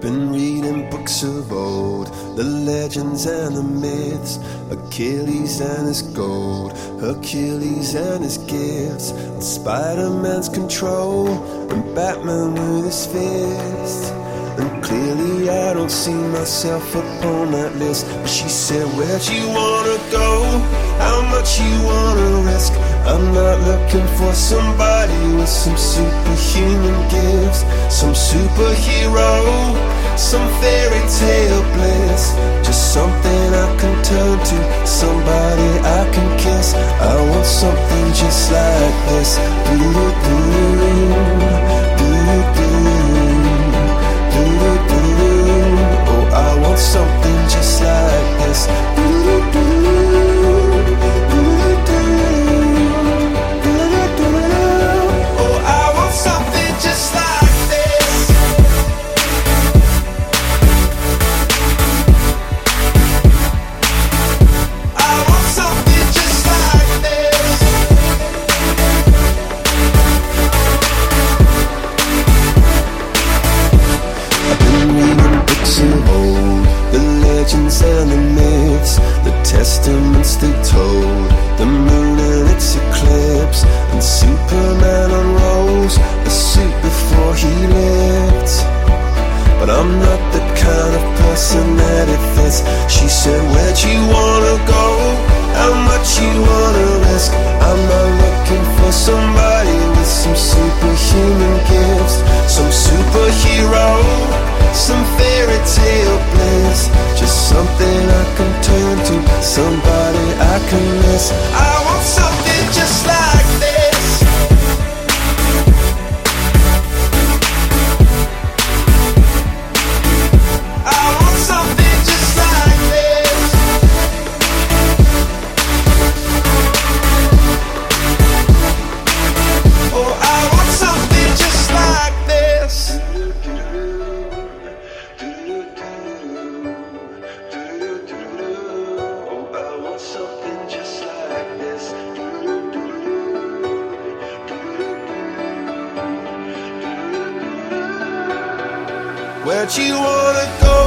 Been reading books of old, the legends and the myths, Achilles and his gold, Hercules and his gifts, and Spider-Man's control, and Batman with his fists. And clearly I don't see myself upon that list. But she said, where'd you wanna go? How much you wanna risk? I'm not looking for somebody with some superhuman gifts, some superhero, some fairy tale bliss. Just something I can turn to, somebody I can kiss. I want something just like this. Oh, I want something just like this. And the myths, the testaments they told, the moon and its eclipse, and Superman unrolls the suit before he lived. But I'm not the kind of person that it fits. She said, where'd you wanna go? How much you wanna risk? I'm not looking for somebody with some superhuman gifts, some superhero, some fairy tale bliss. Just something I can turn to, somebody I can miss. I want something just like this. I want something just like this. Oh, I want something just like this. Where'd you wanna go?